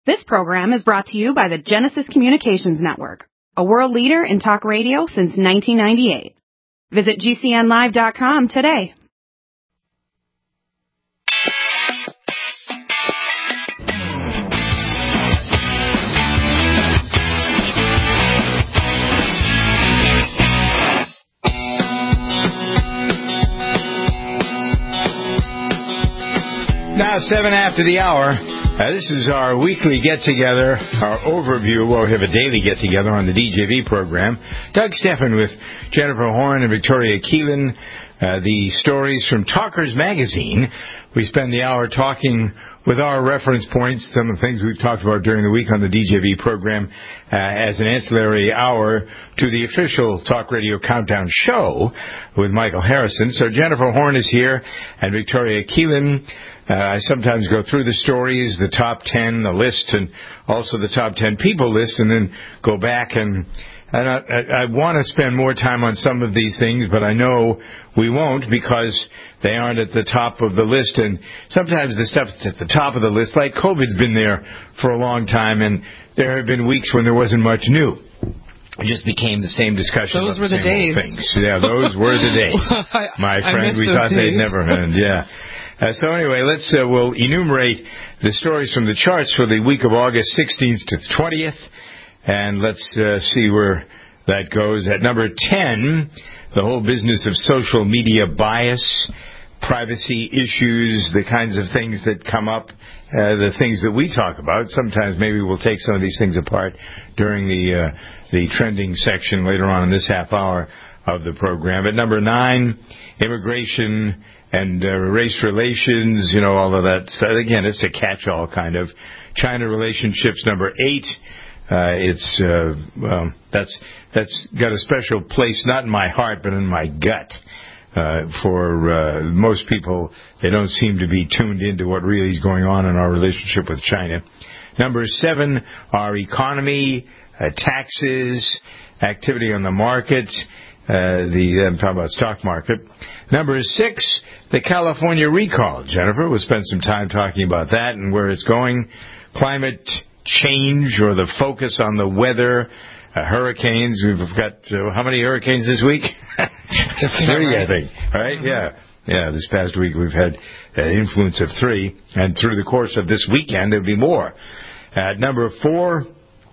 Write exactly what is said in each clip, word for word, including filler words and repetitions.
This program is brought to you by the Genesis Communications Network, a world leader in talk radio since nineteen ninety-eight. Visit G C N live dot com today. Now, seven after the hour. Uh, this is our weekly get-together, our overview. Well, we have a daily get-together on the D J V program. Doug Steffen with Jennifer Horn and Victoria Keelan. Uh, the stories from Talkers Magazine. We spend the hour talking with our reference points, some of the things we've talked about during the week on the D J V program uh, as an ancillary hour to the official Talk Radio Countdown show with Michael Harrison. So Jennifer Horn is here and Victoria Keelan. Uh, I sometimes go through the stories, the top ten, the list, and also the top ten people list, and then go back and, and I, I, I want to spend more time on some of these things, but I know we won't because they aren't at the top of the list, and sometimes the stuff that's at the top of the list, like COVID's been there for a long time, and there have been weeks when there wasn't much new. It just became the same discussion. Those were the, the days. Things. Yeah, those were the days. I, My friend, we thought days. they'd never end. Yeah. Uh, so anyway, let's uh, we'll enumerate the stories from the charts for the week of August sixteenth to the twentieth, and let's uh, see where that goes. At number ten, the whole business of social media bias, privacy issues, the kinds of things that come up, uh, the things that we talk about. Sometimes maybe we'll take some of these things apart during the uh, the trending section later on in this half hour of the program. At number nine, immigration and uh, race relations, you know, all of that. So again, it's a catch-all kind of. China relationships, number eight. Uh, it's uh, well, that's that's got a special place, not in my heart, but in my gut. Uh, for uh, most people, they don't seem to be tuned into what really is going on in our relationship with China. Number seven, our economy, uh, taxes, activity on the market. Uh, the I'm talking about stock market. Number six, the California recall. Jennifer, we'll spend some time talking about that and where it's going. Climate change, or the focus on the weather. Uh, hurricanes. We've got uh, how many hurricanes this week? Three, I think. Right? Mm-hmm. Yeah. Yeah. This past week we've had an influence of three, and through the course of this weekend there'll be more. At number four,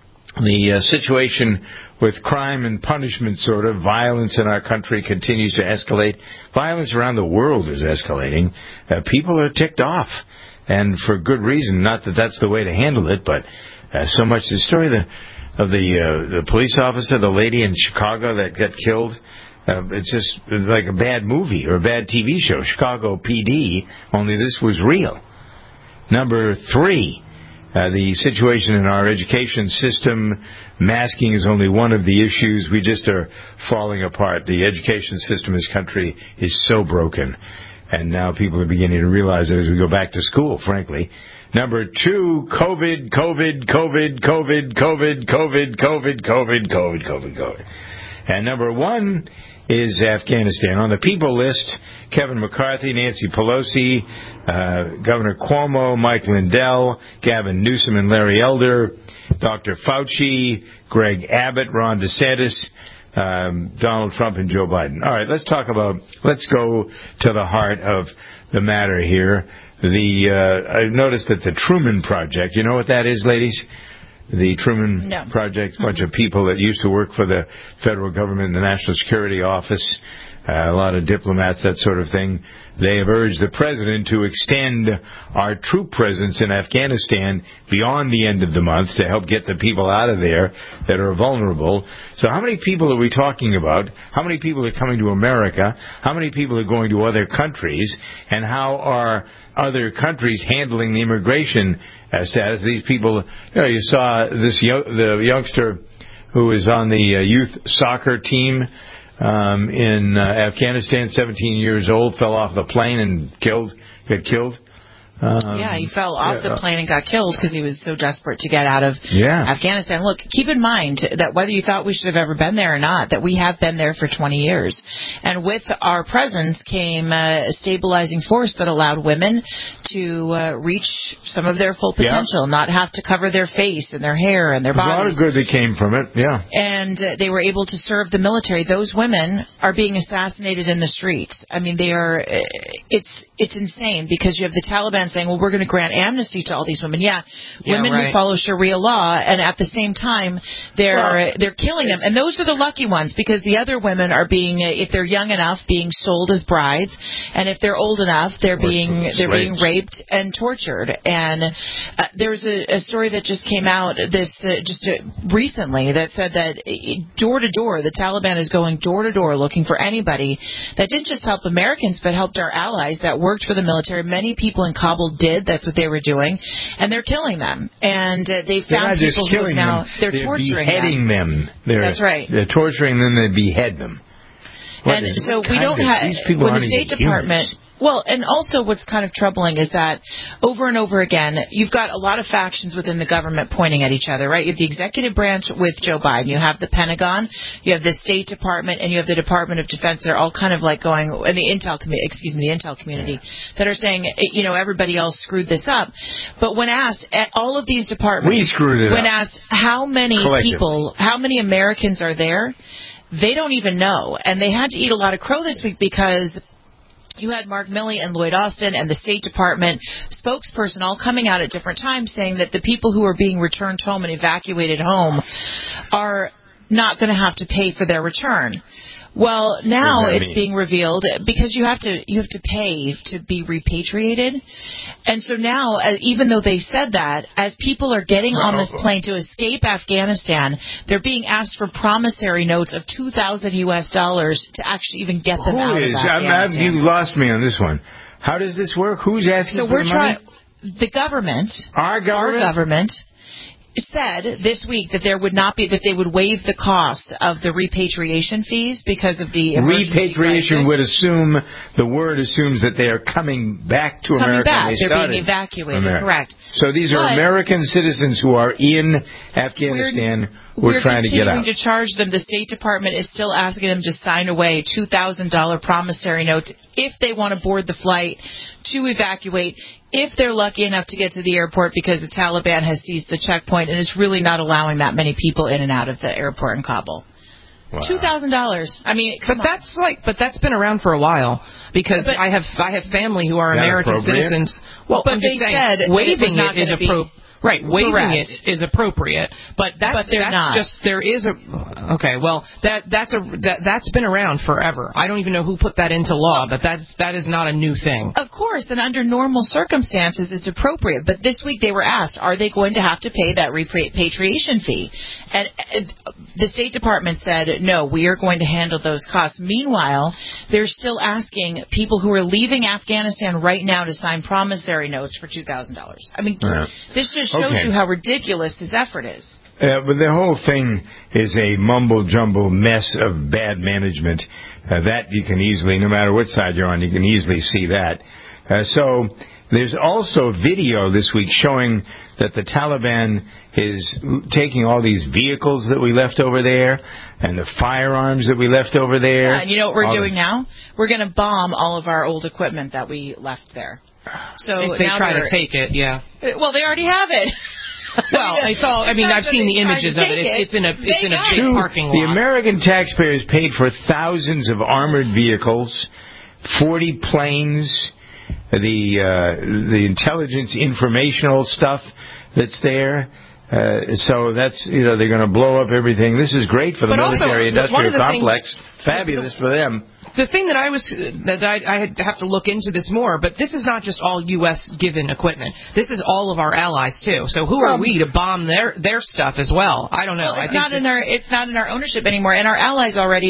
the uh, situation with crime and punishment, sort of. Violence in our country continues to escalate. Violence around the world is escalating. Uh, people are ticked off, and for good reason. Not that that's the way to handle it, but uh, so much. The story of the, of the, uh, the police officer, the lady in Chicago that got killed, uh, it's just like a bad movie or a bad T V show. Chicago P D, only this was real. Number three, Uh, the situation in our education system. Masking is only one of the issues. We just are falling apart. The education system in this country is so broken. And now people are beginning to realize that as we go back to school, frankly. Number two, COVID, COVID, COVID, COVID, COVID, COVID, COVID, COVID, COVID, COVID, COVID. And number one is Afghanistan. On the people list, Kevin McCarthy, Nancy Pelosi, uh, Governor Cuomo, Mike Lindell, Gavin Newsom and Larry Elder, Doctor Fauci, Greg Abbott, Ron DeSantis, um, Donald Trump, and Joe Biden. All right, let's talk about, let's go to the heart of the matter here. The uh, I've noticed that the Truman Project, you know what that is, ladies? The Truman no. Project, a bunch of people that used to work for the federal government, the National Security Office, uh, a lot of diplomats, that sort of thing. They have urged the president to extend our troop presence in Afghanistan beyond the end of the month to help get the people out of there that are vulnerable. So how many people are we talking about? How many people are coming to America? How many people are going to other countries? And how are other countries handling the immigration uh, status? These people, you know, you saw this yo- the youngster who was on the uh, youth soccer team um, in uh, Afghanistan, seventeen years old, fell off the plane and killed, got killed. Um, yeah, he fell off yeah, the plane and got killed because he was so desperate to get out of yeah. Afghanistan. Look, keep in mind that whether you thought we should have ever been there or not, that we have been there for twenty years. And with our presence came uh, a stabilizing force that allowed women to uh, reach some of their full potential, yeah. not have to cover their face and their hair and their There's bodies. a lot of good that came from it, yeah. And uh, they were able to serve the military. Those women are being assassinated in the streets. I mean, they are. Uh, it's it's insane because you have the Taliban saying, well, we're going to grant amnesty to all these women. Yeah, yeah women right. who follow Sharia law, and at the same time, they're well, they're killing them. And those are the lucky ones because the other women are being, if they're young enough, being sold as brides, and if they're old enough, they're or being they're being raped and tortured. And uh, there's a, a story that just came out this uh, just uh, recently that said that door to door, the Taliban is going door to door looking for anybody that didn't just help Americans but helped our allies that worked for the military. Many people in Kabul did. That's what they were doing, and they're killing them. And uh, they found people who now they're, they're torturing beheading them. them. They're, That's right. They're torturing them. They behead them. What and is, so we don't have when the State Department. Humans. Well, and also what's kind of troubling is that over and over again, you've got a lot of factions within the government pointing at each other, right? You have the executive branch with Joe Biden. You have the Pentagon. You have the State Department, and you have the Department of Defense. They're all kind of like going, and the Intel, excuse me, the Intel community that are saying, you know, everybody else screwed this up. But when asked, at all of these departments, we screwed it when up. asked how many people, how many Americans are there, they don't even know. And they had to eat a lot of crow this week because you had Mark Milley and Lloyd Austin and the State Department spokesperson all coming out at different times saying that the people who are being returned home and evacuated home are not going to have to pay for their return. Well, now it's mean? being revealed because you have to you have to pay to be repatriated, and so now, uh, even though they said that, as people are getting on this plane to escape Afghanistan, they're being asked for promissory notes of two thousand U S dollars to actually even get them Who out is? of Afghanistan. I'm, you lost me on this one. How does this work? Who's asking so for we're the money? trying. The government, our government, our government. said this week that there would not be that they would waive the cost of the repatriation fees because of the emergency repatriation crisis. would assume the word assumes that they are coming back to coming America. Back. They They're being evacuated. America. Correct. So these are but American citizens who are in Afghanistan. We're, we're trying to get out. We're continuing to charge them. The State Department is still asking them to sign away two thousand dollars promissory notes if they want to board the flight to evacuate. If they're lucky enough to get to the airport because the Taliban has seized the checkpoint and is really not allowing that many people in and out of the airport in Kabul. Wow. Two thousand dollars. I mean, but on. that's like, but that's been around for a while because but, I have I have family who are American citizens. Well, but I'm they just saying, said waiving it, it is appropriate. Right, waiving correct. it is appropriate, but that's but they're that's not. just there is a okay. Well, that that's a that that's been around forever. I don't even know who put that into law, but that's that is not a new thing. Of course, and under normal circumstances, it's appropriate. But this week they were asked, are they going to have to pay that repatriation fee? And uh, the State Department said, no, we are going to handle those costs. Meanwhile, they're still asking people who are leaving Afghanistan right now to sign promissory notes for two thousand dollars. I mean, yeah. this just shows okay. you how ridiculous this effort is. Uh, but the whole thing is a mumble-jumble mess of bad management. Uh, that you can easily, no matter what side you're on, you can easily see that. Uh, so there's also video this week showing that the Taliban is taking all these vehicles that we left over there and the firearms that we left over there. Yeah, and you know what we're all doing the... now? We're going to bomb all of our old equipment that we left there. So if they now try to take it, yeah. Well, they already have it. Well, it's all. I mean, I've seen the images of it. It's, it's in a it's in a big Two, parking lot. The American taxpayers paid for thousands of armored vehicles, forty planes, the uh, the intelligence informational stuff that's there. Uh, so that's, you know, they're going to blow up everything. This is great for the military-industrial complex. Things, Fabulous for them. The thing that I was that I, I have to look into this more, but this is not just all U S given equipment. This is all of our allies too. So who are um, we to bomb their their stuff as well? I don't know. Well, it's I think not in our it's not in our ownership anymore, and our allies already are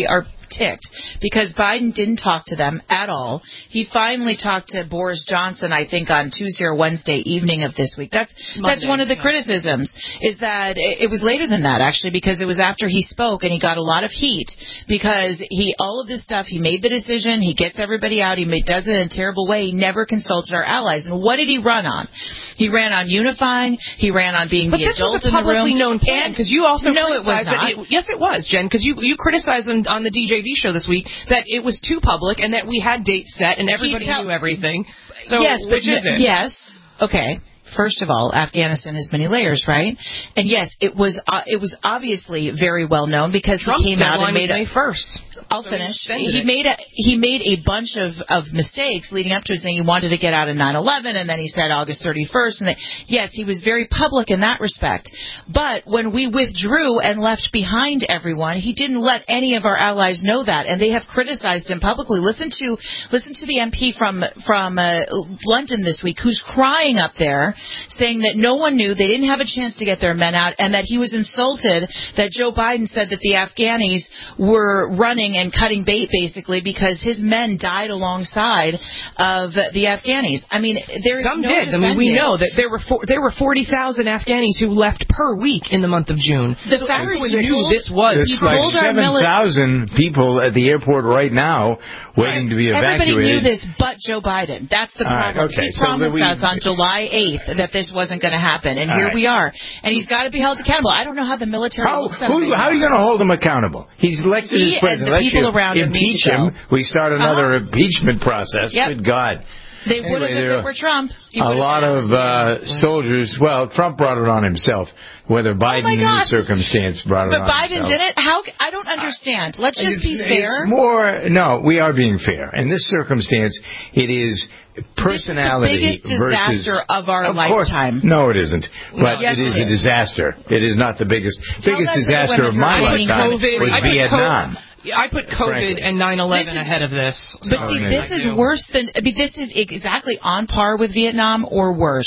ticked because Biden didn't talk to them at all. He finally talked to Boris Johnson, I think, on Tuesday or Wednesday evening of this week. That's Monday, that's one of the yeah. criticisms, is that it was later than that, actually, because it was after he spoke and he got a lot of heat because he all of this stuff, he made the decision, he gets everybody out, he made, does it in a terrible way, he never consulted our allies. And what did he run on? He ran on unifying, he ran on being but the adult in the room. But this was a publicly known plan, because you also no, it was not. It, yes, it was, Jen, because you, you criticized on, on the D J V show this week that it was too public and that we had dates set and everybody tell- knew everything. So yes, which but is it? Yes, okay. First of all, Afghanistan has many layers, right? And yes, it was uh, it was obviously very well known because Trump's he came out and made May first. I'll so finish. He, he made a he made a bunch of, of mistakes leading up to it, saying he wanted to get out of nine eleven, and then he said August thirty-first. And they, yes, he was very public in that respect. But when we withdrew and left behind everyone, he didn't let any of our allies know that, and they have criticized him publicly. Listen to listen to the M P from from uh, London this week, who's crying up there, saying that no one knew, they didn't have a chance to get their men out, and that he was insulted that Joe Biden said that the Afghanis were running and cutting bait, basically, because his men died alongside of the Afghanis. I mean, there's some no did. I mean, we know that there were for, there were forty thousand Afghanis who left per week in the month of June. The so fact everyone was knew this was. It's like seven thousand people at the airport right now waiting to be evacuated. Everybody knew this, but Joe Biden. That's the problem. Right, okay. He promised so we, us on July eighth that this wasn't going to happen, and here right. we are. And he's got to be held accountable. I don't know how the military how, looks at who, him. How are you going to hold him accountable? He's elected he as president. And the people you around him impeach him. We start another uh-huh. impeachment process. Yep. Good God. They anyway, would have if it were Trump. A lot of uh, soldiers, well, Trump brought it on himself. Whether Biden oh in this circumstance brought it but on Biden himself. did it? How? I don't understand. Let's just it's, be fair. It's more, no, we are being fair. In this circumstance, it is personality this is the biggest versus disaster of our of course, lifetime. No, it isn't. But no, yes, it is it a disaster. It is not the biggest. Tell biggest disaster of my lifetime COVID, was I Vietnam. I put COVID Frankly. and nine eleven is, ahead of this. But so. see, this is worse than. I mean, this is exactly on par with Vietnam or worse.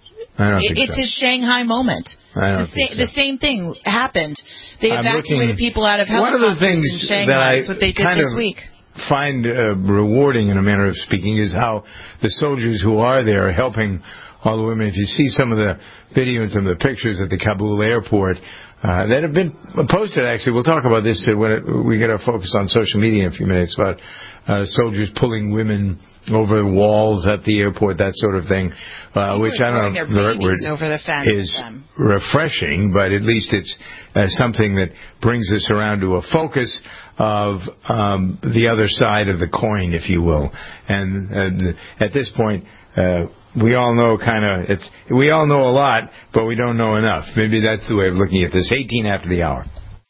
I don't it, think it's so. a Shanghai moment. I don't the, think sa- so. the same thing happened. They I'm evacuated looking, people out of one helicopters of the things in Shanghai. that I That's what they did kind this of week. Find uh, rewarding, in a manner of speaking, is how the soldiers who are there are helping all the women. If you see some of the video and some of the pictures at the Kabul airport uh, that have been posted, actually, we'll talk about this when it, we get our focus on social media in a few minutes, about uh, soldiers pulling women over walls at the airport, that sort of thing, uh, which I don't know if the right word over the fence is refreshing, but at least it's uh, something that brings us around to a focus of um, the other side of the coin, if you will. And uh, at this point, uh, we all know kind of it's we all know a lot, but we don't know enough. Maybe that's the way of looking at this. eighteen after the hour.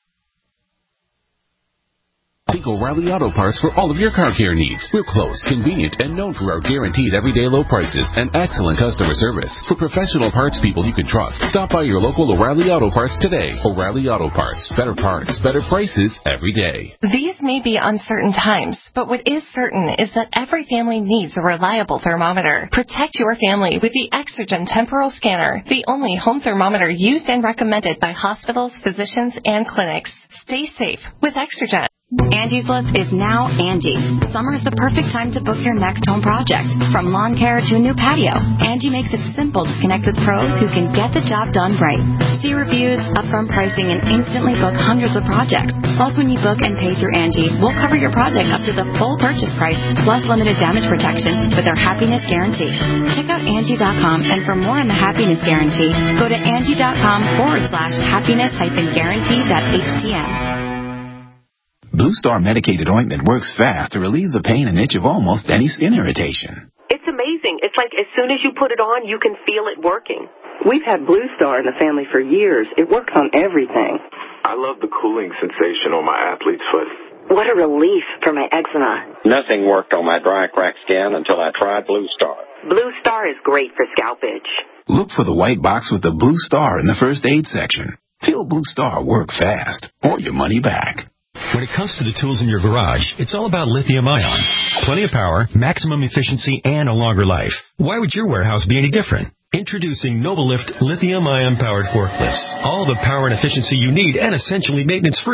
Think O'Reilly Auto Parts for all of your car care needs. We're close, convenient, and known for our guaranteed everyday low prices and excellent customer service. For professional parts people you can trust, stop by your local O'Reilly Auto Parts today. O'Reilly Auto Parts. Better parts, better prices every day. These may be uncertain times, but what is certain is that every family needs a reliable thermometer. Protect your family with the Exergen Temporal Scanner, the only home thermometer used and recommended by hospitals, physicians, and clinics. Stay safe with Exergen. Angie's List is now Angie. Summer is the perfect time to book your next home project. From lawn care to a new patio, Angie makes it simple to connect with pros who can get the job done right. See reviews, upfront pricing, and instantly book hundreds of projects. Plus, when you book and pay through Angie, we'll cover your project up to the full purchase price, plus limited damage protection with our Happiness Guarantee. Check out Angie dot com, and for more on the Happiness Guarantee, go to Angie.com forward slash happiness hyphen guarantee dot H T M. Blue Star medicated ointment works fast to relieve the pain and itch of almost any skin irritation. It's amazing. It's like as soon as you put it on, you can feel it working. We've had Blue Star in the family for years. It works on everything. I love the cooling sensation on my athlete's foot. What a relief for my eczema. Nothing worked on my dry, cracked skin until I tried Blue Star. Blue Star is great for scalp itch. Look for the white box with the Blue Star in the first aid section. Feel Blue Star work fast, or your money back. When it comes to the tools in your garage, it's all about lithium-ion. Plenty of power, maximum efficiency, and a longer life. Why would your warehouse be any different? Introducing NovaLift lithium-ion powered forklifts. All the power and efficiency you need and essentially maintenance-free.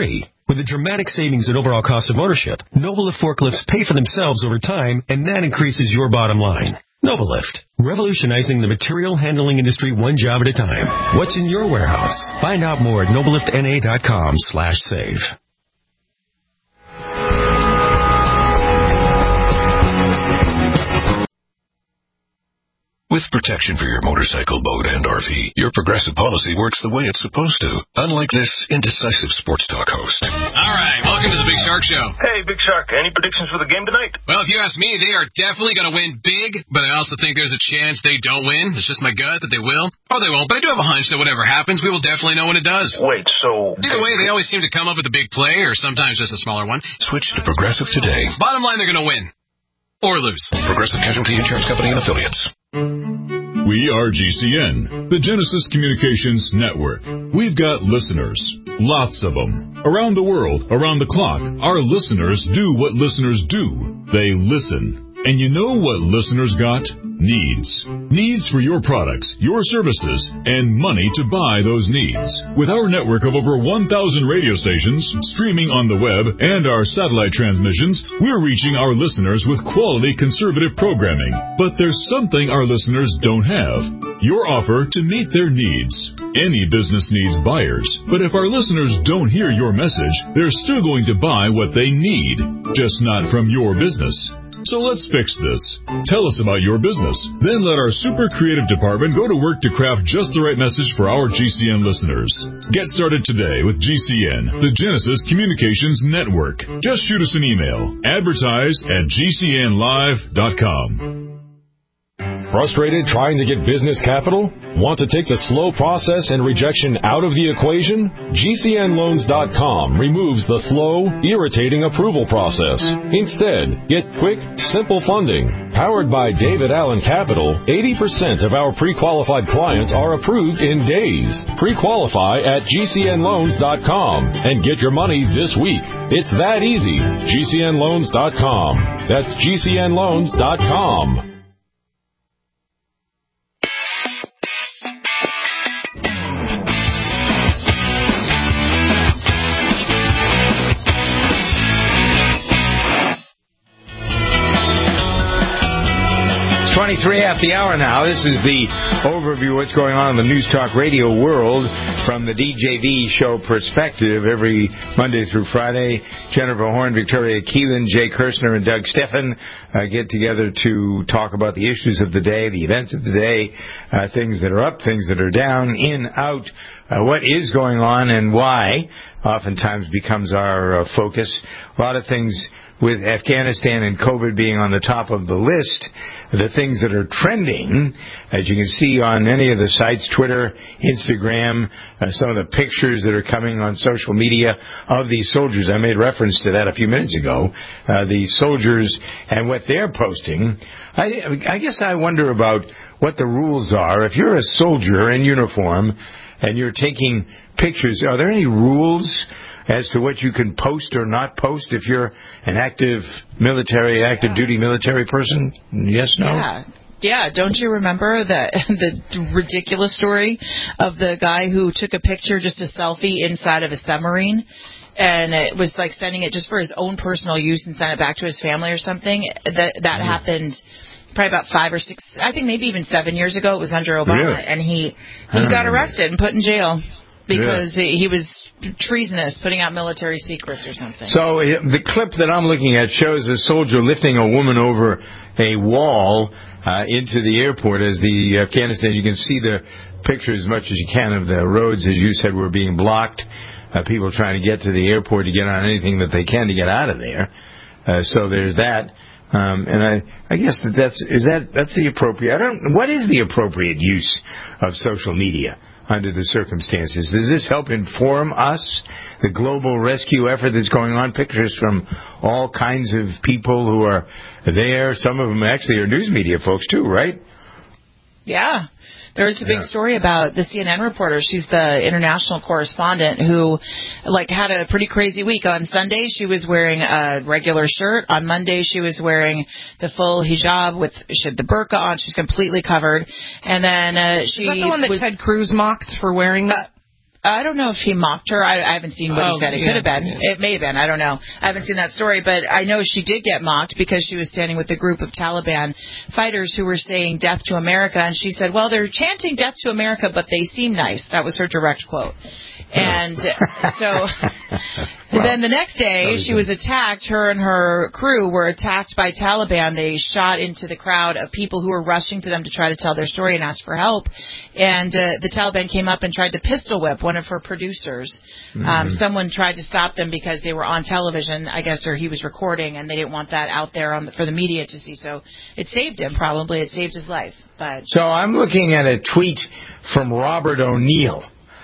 With a dramatic savings in overall cost of ownership, Novalift forklifts pay for themselves over time, and that increases your bottom line. Novalift, revolutionizing the material handling industry one job at a time. What's in your warehouse? Find out more at novaliftna.com slash save. With protection for your motorcycle, boat, and R V, your Progressive policy works the way it's supposed to, unlike this indecisive sports talk host. All right, welcome to the Big Shark Show. Hey, Big Shark, any predictions for the game tonight? Well, if you ask me, they are definitely going to win big, but I also think there's a chance they don't win. It's just my gut that they will, or they won't, but I do have a hunch that whatever happens, we will definitely know when it does. Wait, so... Either way, they always seem to come up with a big play, or sometimes just a smaller one. Switch to Progressive today. Bottom line, they're going to win. Or lose. Progressive Casualty Insurance Company and Affiliates. We are G C N, the Genesis Communications Network. We've got listeners, lots of them. Around the world, around the clock, our listeners do what listeners do. They listen. And you know what listeners got? Needs. Needs for your products, your services, and money to buy those needs. With our network of over one thousand radio stations, streaming on the web, and our satellite transmissions, we're reaching our listeners with quality conservative programming. But there's something our listeners don't have. Your offer to meet their needs. Any business needs buyers. But if our listeners don't hear your message, they're still going to buy what they need, just not from your business. So let's fix this. Tell us about your business. Then let our super creative department go to work to craft just the right message for our G C N listeners. Get started today with G C N, the Genesis Communications Network. Just shoot us an email. Advertise at g c n live dot com. Frustrated trying to get business capital? Want to take the slow process and rejection out of the equation? G C N loans dot com removes the slow, irritating approval process. Instead, get quick, simple funding. Powered by David Allen Capital, eighty percent of our pre-qualified clients are approved in days. Pre-qualify at G C N loans dot com and get your money this week. It's that easy. G C N loans dot com. That's G C N loans dot com. twenty-three after the hour now. This is the overview of what's going on in the News Talk Radio world from the D J V show perspective. Every Monday through Friday, Jennifer Horn, Victoria Keelan, Jay Kirshner, and Doug Steffen uh, get together to talk about the issues of the day, the events of the day, uh, things that are up, things that are down, in, out, uh, what is going on and why oftentimes becomes our uh, focus. A lot of things with Afghanistan and COVID being on the top of the list, the things that are trending, as you can see on any of the sites, Twitter, Instagram, uh, some of the pictures that are coming on social media of these soldiers. I made reference to that a few minutes ago. Uh, the soldiers and what they're posting. I, I guess I wonder about what the rules are. If you're a soldier in uniform and you're taking pictures, are there any rules as to what you can post or not post if you're an active military, active duty military person? Yes, no? Yeah. Yeah, don't you remember that the ridiculous story of the guy who took a picture, just a selfie, inside of a submarine? And it was like sending it just for his own personal use and sent it back to his family or something. That that mm. happened probably about five or six, I think maybe even seven years ago. It was under Obama. Really? And he, he got arrested and put in jail. Because yeah. he was treasonous, putting out military secrets or something. So the clip that I'm looking at shows a soldier lifting a woman over a wall uh, into the airport as the Afghanistan. You can see the picture as much as you can of the roads, as you said, were being blocked. Uh, people trying to get to the airport to get on anything that they can to get out of there. Uh, so there's that. Um, and I, I guess that that's is that that's the appropriate. I don't. What is the appropriate use of social media under the circumstances? Does this help inform us, the global rescue effort that's going on? Pictures from all kinds of people who are there. Some of them actually are news media folks too, right? Yeah. There's a big story about the C N N reporter. She's the international correspondent who, like, had a pretty crazy week. On Sunday, she was wearing a regular shirt. On Monday, she was wearing the full hijab with she had the burqa on. She's completely covered. And then uh, she Is that the one that was, Ted Cruz mocked for wearing that? Uh, I don't know if he mocked her. I, I haven't seen what Oh, he said. It yeah, could have been. yeah. It may have been. I don't know. I haven't seen that story, but I know she did get mocked because she was standing with a group of Taliban fighters who were saying death to America, and she said, well, they're chanting death to America, but they seem nice. That was her direct quote. And so Well, then the next day, she was attacked. Her and her crew were attacked by Taliban. They shot into the crowd of people who were rushing to them to try to tell their story and ask for help. And uh, the Taliban came up and tried to pistol whip one of her producers. Mm-hmm. Um, someone tried to stop them because they were on television, I guess, or he was recording, and they didn't want that out there on the, for the media to see. So it saved him, probably. It saved his life. But So I'm looking at a tweet from Robert O'Neill,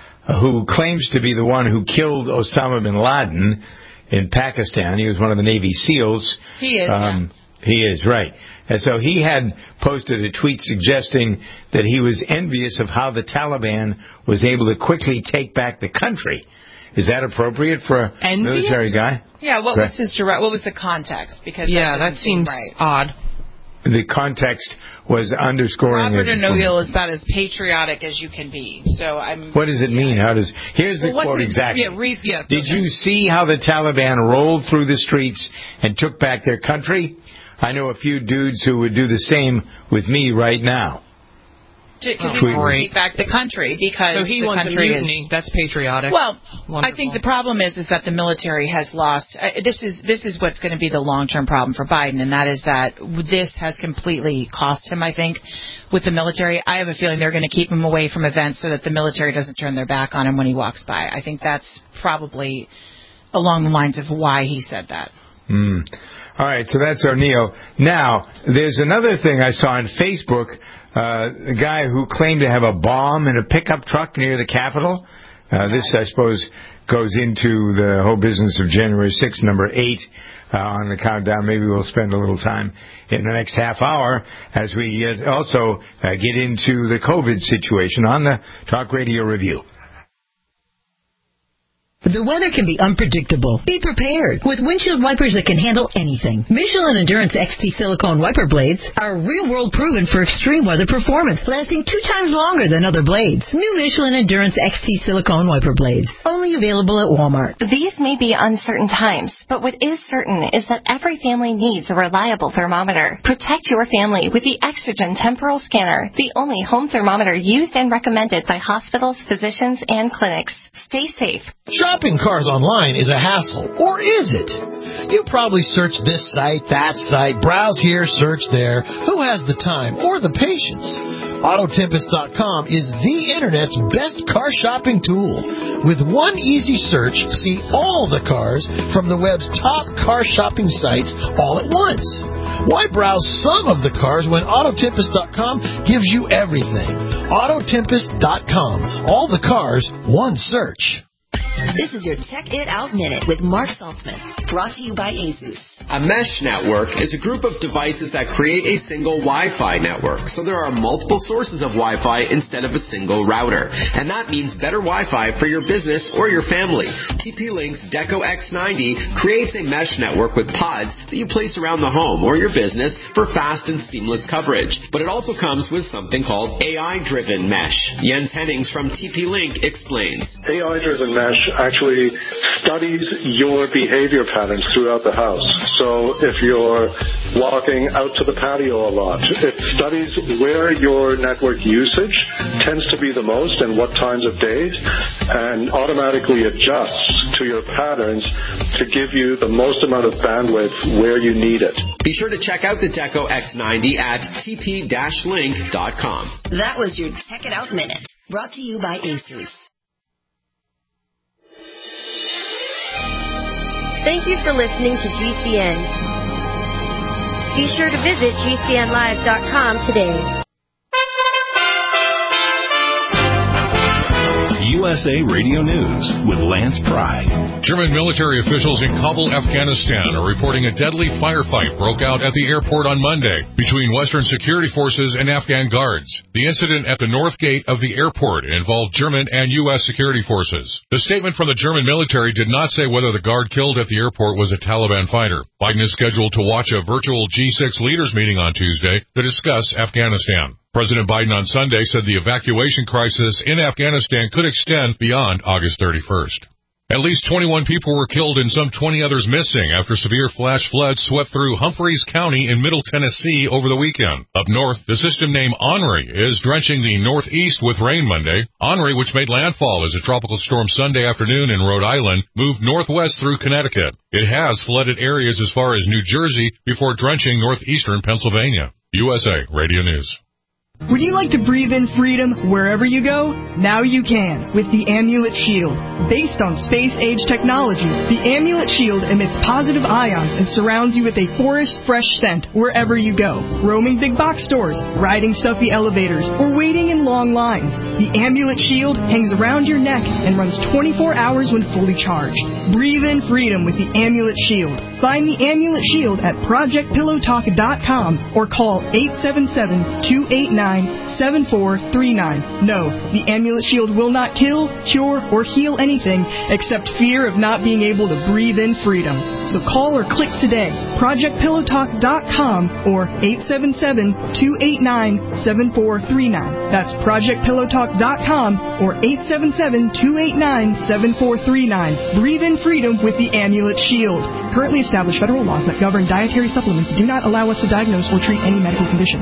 who claims to be the one who killed Osama bin Laden in Pakistan. He was one of the Navy SEALs. He is, um, yeah. He is, right. And so he had posted a tweet suggesting that he was envious of how the Taliban was able to quickly take back the country. Is that appropriate for a Envious? military guy? yeah, what Right. was his direct? What was the context? Because Yeah, that, that seems right. odd. The context was underscoring Robert it. O'Neill is about as patriotic as you can be. So I'm. What does it mean? How does? Here's the Well, what's quote it- exactly. Yeah, read, yeah. Did you see how the Taliban rolled through the streets and took back their country? I know a few dudes who would do the same with me right now. Because Oh, he wants to great. take back the country because So he the wants a country mutiny. is. That's patriotic. Well, Wonderful. I think the problem is is that the military has lost. Uh, this is this is what's going to be the long term problem for Biden, and that is that this has completely cost him. I think with the military, I have a feeling they're going to keep him away from events so that the military doesn't turn their back on him when he walks by. I think that's probably along the lines of why he said that. Hmm. All right, so that's O'Neill. Now, there's another thing I saw on Facebook. Uh, a guy who claimed to have a bomb in a pickup truck near the Capitol. Uh, this, I suppose, goes into the whole business of January sixth, number eight, uh, on the countdown. Maybe we'll spend a little time in the next half hour as we uh, also uh, get into the COVID situation on the Talk Radio Review. The weather can be unpredictable. Be prepared with windshield wipers that can handle anything. Michelin Endurance X T silicone wiper blades are real-world proven for extreme weather performance, lasting two times longer than other blades. New Michelin Endurance X T silicone wiper blades, only available at Walmart. These may be uncertain times, but what is certain is that every family needs a reliable thermometer. Protect your family with the Exergen Temporal Scanner, the only home thermometer used and recommended by hospitals, physicians, and clinics. Stay safe. Shopping cars online is a hassle, or is it? You probably search this site, that site, browse here, search there. Who has the time or the patience? Auto Tempest dot com is the Internet's best car shopping tool. With one easy search, see all the cars from the web's top car shopping sites all at once. Why browse some of the cars when Auto Tempest dot com gives you everything? Auto Tempest dot com. All the cars, one search. This is your Tech It Out Minute with Mark Saltzman, brought to you by ASUS. A mesh network is a group of devices that create a single Wi-Fi network. So there are multiple sources of Wi-Fi instead of a single router. And that means better Wi-Fi for your business or your family. T P-Link's Deco X ninety creates a mesh network with pods that you place around the home or your business for fast and seamless coverage. But it also comes with something called A I-driven mesh. Jens Hennings from T P-Link explains. A I-driven mesh actually studies your behavior patterns throughout the house. So if you're walking out to the patio a lot, it studies where your network usage tends to be the most and what times of days, and automatically adjusts to your patterns to give you the most amount of bandwidth where you need it. Be sure to check out the Deco X ninety at T P link dot com. That was your Tech It Out Minute, brought to you by ASUS. Thank you for listening to G C N. Be sure to visit G C N live dot com today. U S A Radio News with Lance Pry. German military officials in Kabul, Afghanistan are reporting a deadly firefight broke out at the airport on Monday between Western security forces and Afghan guards. The incident at the north gate of the airport involved German and U S security forces. The statement from the German military did not say whether the guard killed at the airport was a Taliban fighter. Biden is scheduled to watch a virtual G six leaders meeting on Tuesday to discuss Afghanistan. President Biden on Sunday said the evacuation crisis in Afghanistan could extend beyond August thirty-first. At least twenty-one people were killed and some twenty others missing after severe flash floods swept through Humphreys County in Middle Tennessee over the weekend. Up north, the system named Henri is drenching the northeast with rain Monday. Henri, which made landfall as a tropical storm Sunday afternoon in Rhode Island, moved northwest through Connecticut. It has flooded areas as far as New Jersey before drenching northeastern Pennsylvania. U S A Radio News. Would you like to breathe in freedom wherever you go? Now you can with the Amulet Shield. Based on space-age technology, the Amulet Shield emits positive ions and surrounds you with a forest-fresh scent wherever you go. Roaming big box stores, riding stuffy elevators, or waiting in long lines, the Amulet Shield hangs around your neck and runs twenty-four hours when fully charged. Breathe in freedom with the Amulet Shield. Find the Amulet Shield at project pillow talk dot com or call eight seven seven, two eight nine, seven four three nine. No, the Amulet Shield will not kill, cure, or heal anything except fear of not being able to breathe in freedom. So call or click today, project pillow talk dot com or eight seven seven, two eight nine, seven four three nine. That's project pillow talk dot com or eight seven seven, two eight nine, seven four three nine. Breathe in freedom with the Amulet Shield. Currently established federal laws that govern dietary supplements do not allow us to diagnose or treat any medical condition.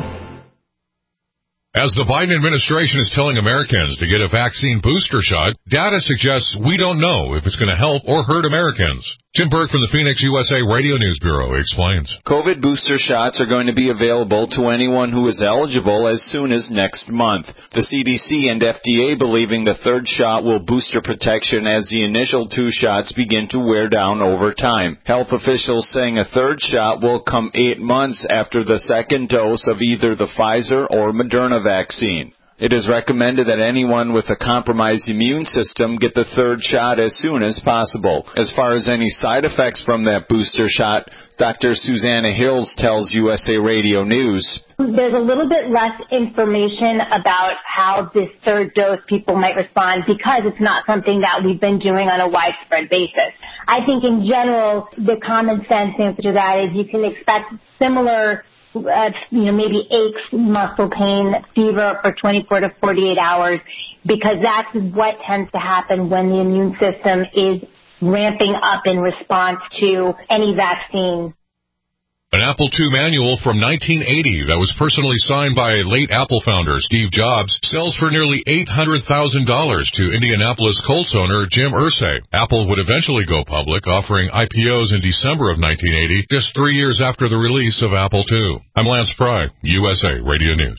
As the Biden administration is telling Americans to get a vaccine booster shot, data suggests we don't know if it's going to help or hurt Americans. Tim Burke from the Phoenix U S A Radio News Bureau explains. COVID booster shots are going to be available to anyone who is eligible as soon as next month. The C D C and F D A believing the third shot will boost protection as the initial two shots begin to wear down over time. Health officials saying a third shot will come eight months after the second dose of either the Pfizer or Moderna vaccine. It is recommended that anyone with a compromised immune system get the third shot as soon as possible. As far as any side effects from that booster shot, Doctor Susanna Hills tells U S A Radio News. There's a little bit less information about how this third dose people might respond because it's not something that we've been doing on a widespread basis. I think in general, the common sense answer to that is you can expect similar Uh, you know, maybe aches, muscle pain, fever for twenty-four to forty-eight hours, because that's what tends to happen when the immune system is ramping up in response to any vaccine. An Apple two manual from nineteen eighty that was personally signed by late Apple founder Steve Jobs sells for nearly eight hundred thousand dollars to Indianapolis Colts owner Jim Irsay. Apple would eventually go public, offering I P Os in December of nineteen eighty, just three years after the release of Apple two. I'm Lance Pry, U S A Radio News.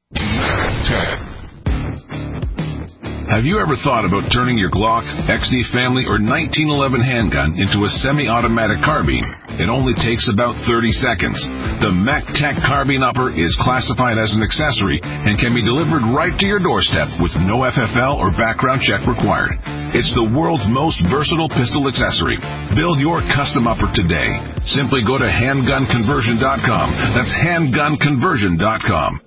Have you ever thought about turning your Glock, X D Family, or nineteen eleven handgun into a semi-automatic carbine? It only takes about thirty seconds. The MacTech Carbine Upper is classified as an accessory and can be delivered right to your doorstep with no F F L or background check required. It's the world's most versatile pistol accessory. Build your custom upper today. Simply go to handgun conversion dot com. That's handgun conversion dot com.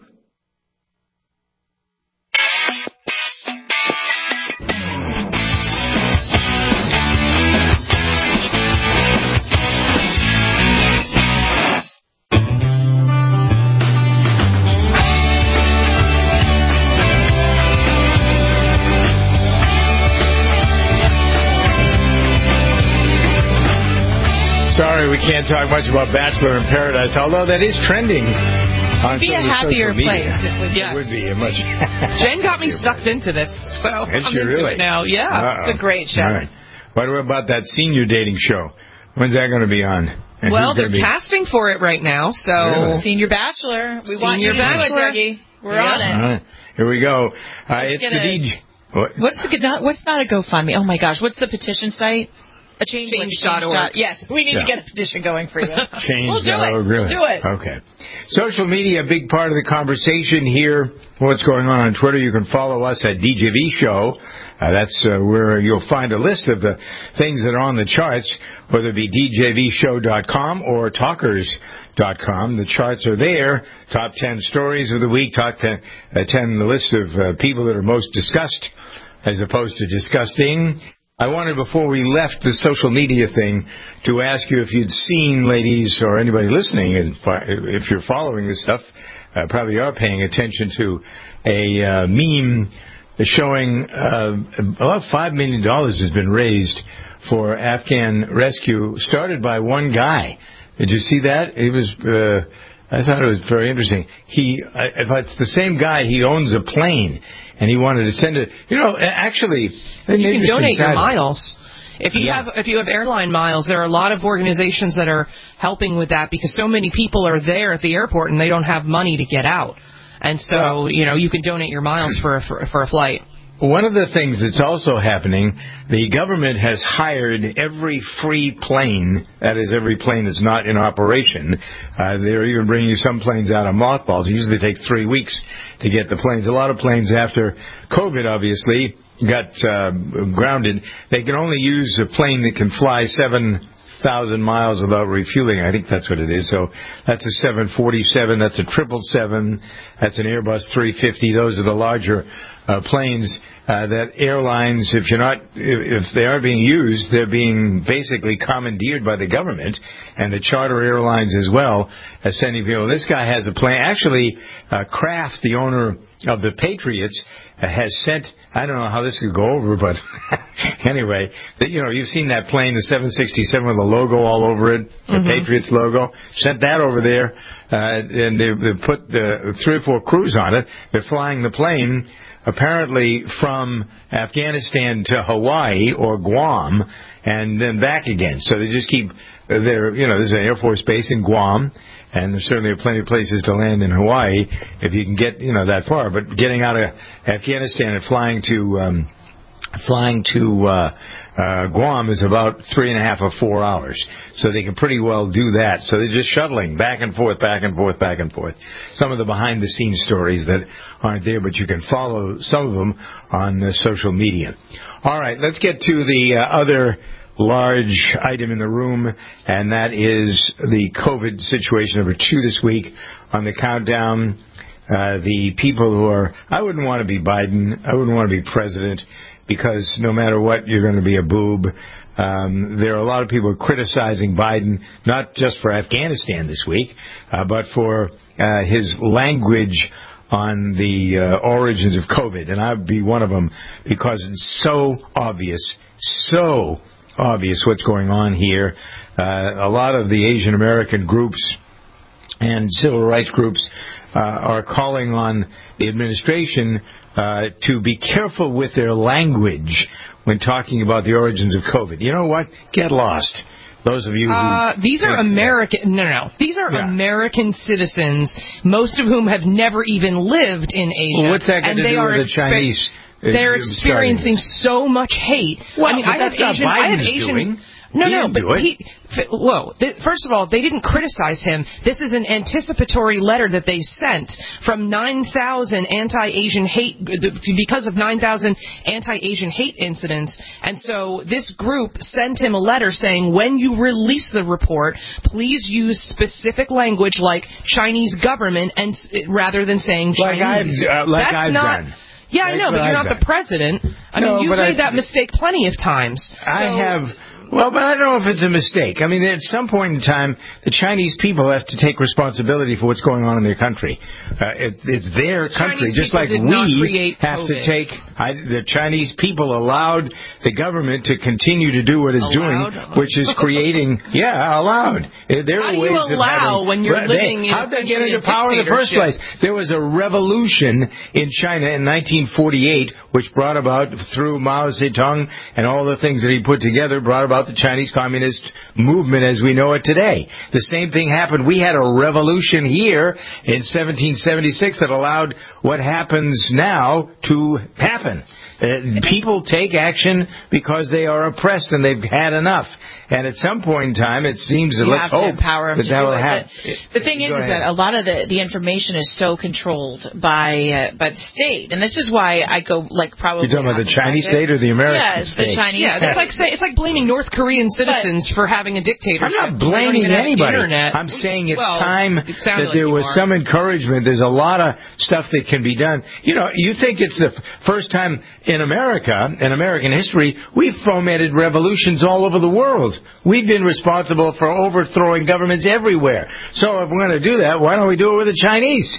Sorry, we can't talk much about Bachelor in Paradise, although that is trending on It'd be a happier place. It would, yes. It would be a much. Jen got me sucked into this, so Is I'm she into really? it now. Yeah, Uh-oh. it's a great show. All right. What about that senior dating show? When's that going to be on? And Well, they're be... casting for it right now, so Really? Senior Bachelor. We Senior want you to Bachelor. do it, Dougie. We're Yeah. on it. All right. Here we go. Uh, it's get the a- D J. What? What's the not? What's not a GoFundMe? Oh my gosh, what's the petition site? A change. Change change dot org. dot- Yes, we need Yeah. to get a petition going for you. Change. We'll do it. Oh, really? We'll do it. Okay. Social media, a big part of the conversation here. What's going on on Twitter? You can follow us at D J V Show. Uh, that's uh, where you'll find a list of the things that are on the charts, whether it be D J V show dot com or talkers dot com. The charts are there. Top ten stories of the week, top ten, uh, ten the list of uh, people that are most discussed as opposed to disgusting. I wanted, before we left the social media thing, to ask you if you'd seen, ladies, or anybody listening, and if you're following this stuff, uh, probably are paying attention to a uh, meme showing uh, about five million dollars has been raised for Afghan rescue, started by one guy. Did you see that? It was. Uh, I thought it was very interesting. He, if it's the same guy, he owns a plane, and he wanted to send it. You know, actually, you can donate your miles. If you yeah. have if you have airline miles, there are a lot of organizations that are helping with that because so many people are there at the airport and they don't have money to get out, and so well, you know you can donate your miles for a, for, for a flight. One of the things that's also happening, the government has hired every free plane, that is, every plane that's not in operation. Uh, they're even bringing some planes out of mothballs. It usually takes three weeks to get the planes. A lot of planes after COVID, obviously, got uh, grounded. They can only use a plane that can fly seven thousand miles without refueling. I think that's what it is. So that's a seven forty-seven, that's a triple seven, that's an Airbus three fifty. Those are the larger uh, planes uh, that airlines, if you're not, if they are being used, they're being basically commandeered by the government, and the charter airlines as well as sending people. This guy has a plane. Actually, uh, Kraft, the owner of the Patriots, uh, has sent, I don't know how this could go over, but anyway, the, you know, you've seen that plane, the seven sixty-seven with the logo all over it, the mm-hmm. Patriots logo. Sent that over there, uh, and they, they put the three or four crews on it. They're flying the plane apparently from Afghanistan to Hawaii or Guam and then back again. So they just keep, they're, you know, there's an Air Force base in Guam, and there certainly are plenty of places to land in Hawaii if you can get, you know, that far. But getting out of Afghanistan and flying to, um, flying to, uh, Uh, Guam is about three and a half or four hours. So they can pretty well do that. So they're just shuttling back and forth, back and forth, back and forth. Some of the behind-the-scenes stories that aren't there, but you can follow some of them on uh, social media. All right, let's get to the uh, other large item in the room, and that is the COVID situation number two this week on the countdown. Uh, the people who are, I wouldn't want to be Biden. I wouldn't want to be president, because no matter what, you're going to be a boob. Um, there are a lot of people criticizing Biden, not just for Afghanistan this week, uh, but for uh, his language on the uh, origins of COVID. And I'd be one of them, because it's so obvious, so obvious what's going on here. Uh, a lot of the Asian American groups and civil rights groups uh, are calling on the administration Uh, to be careful with their language when talking about the origins of COVID. You know what? Get lost. Those of you who... Uh, these are American... No, no, no. These are yeah. American citizens, most of whom have never even lived in Asia. Well, what's that got to do with the expe- Chinese? Uh, they're experiencing so much hate. Well, I mean, but I that's have not Asian, Biden's I have Asian, doing. No, he no, didn't but do it. he... F- whoa. Th- first of all, they didn't criticize him. This is an anticipatory letter that they sent from nine thousand anti-Asian hate... because of nine thousand anti-Asian hate incidents. And so this group sent him a letter saying, when you release the report, please use specific language like Chinese government, and rather than saying Chinese. Like I've, uh, like That's I've not... done. Yeah, like I know, but you're I've not done. the president. I no, mean, you've made I, that mistake plenty of times. I so, have... Well, but I don't know if it's a mistake. I mean, at some point in time, the Chinese people have to take responsibility for what's going on in their country. Uh, it, it's their country, Chinese just like we have COVID. to take. I, the Chinese people allowed the government to continue to do what it's allowed? doing, which is creating. Yeah, allowed. There How are do you ways allow of having, when you're they, living in how'd they get into a power in the first place? There was a revolution in China in nineteen forty-eight, which brought about through Mao Zedong and all the things that he put together, brought about the Chinese Communist movement as we know it today. The same thing happened. We had a revolution here in seventeen seventy-six that allowed what happens now to happen. Uh, people take action because they are oppressed and they've had enough. And at some point in time, it seems that you let's have hope to empower that them that to will do happen. it. The thing is, is that a lot of the, the information is so controlled by uh, by the state, and this is why I go like probably. You're talking about the Chinese state or the American yes, state? Yes, the Chinese. Yeah, it's like say, it's like blaming North Korean citizens but, for having a dictatorship. I'm not blaming anybody. Internet. I'm saying it's well, time it that there like was are. some encouragement. There's a lot of stuff that can be done. You know, you think it's the first time in America, in American history, we've fomented revolutions all over the world. We've been responsible for overthrowing governments everywhere. So if we're going to do that, why don't we do it with the Chinese?